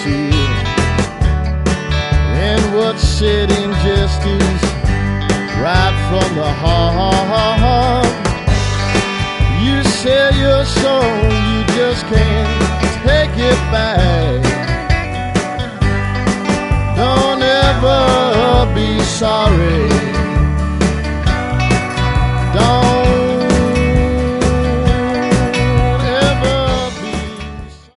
sincere in what's said in justice, right from the heart. You sell your soul, you just can't take it back.